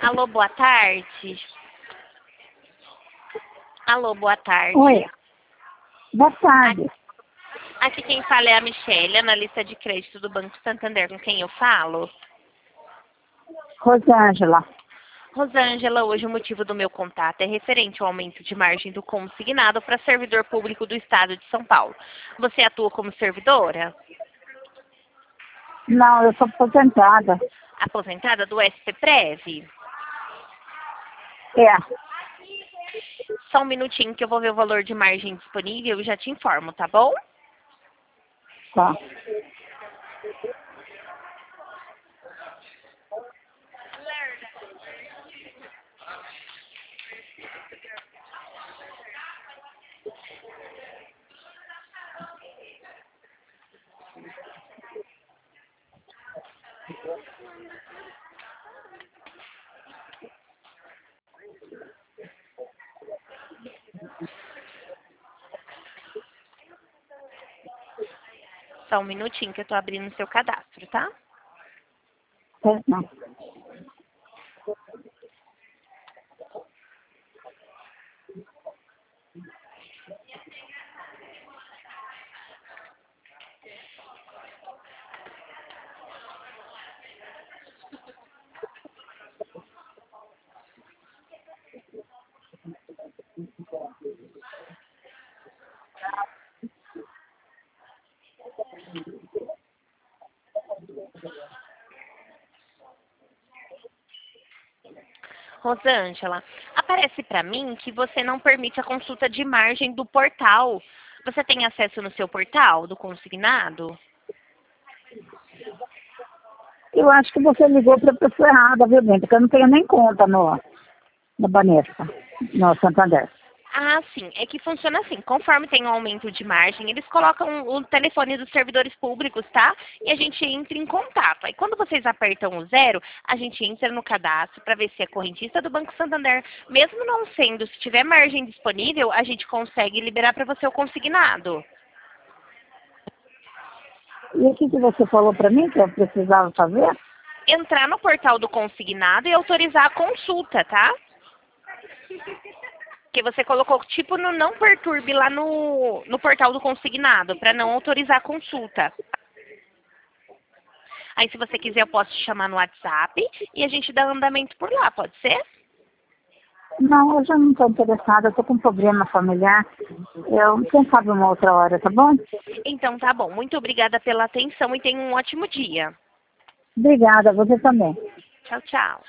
Alô, boa tarde. Alô, boa tarde. Oi, boa tarde. Aqui quem fala é a Michelle, analista de crédito do Banco Santander, com quem eu falo. Rosângela. Rosângela, hoje o motivo do meu contato é referente ao aumento de margem do consignado para servidor público do Estado de São Paulo. Você atua como servidora? Não, eu sou aposentada. Aposentada do SPPrev? É, Só um minutinho que eu vou ver o valor de margem disponível e já te informo, tá bom? tá. Só um minutinho que eu tô abrindo o seu cadastro, tá? Não. Rosângela, aparece para mim que você não permite a consulta de margem do portal. Você tem acesso no seu portal do consignado? Eu acho que você ligou para a pessoa errada, viu, bem? Porque eu não tenho nem conta no Banespa, no Santander. Ah, sim. É que funciona assim. Conforme tem um aumento de margem, eles colocam o telefone dos servidores públicos, tá? E a gente entra em contato. Aí quando vocês apertam o 0, a gente entra no cadastro para ver se é correntista do Banco Santander. Mesmo não sendo, se tiver margem disponível, a gente consegue liberar para você o consignado. E o que você falou para mim que eu precisava fazer? Entrar no portal do consignado e autorizar a consulta, tá? Que você colocou tipo no não perturbe lá no portal do consignado, para não autorizar a consulta. Aí se você quiser eu posso te chamar no WhatsApp e a gente dá andamento por lá, pode ser? Não, eu já não estou interessada, eu estou com um problema familiar. Quem sabe uma outra hora, tá bom? Então tá bom, muito obrigada pela atenção e tenha um ótimo dia. Obrigada, você também. Tchau, tchau.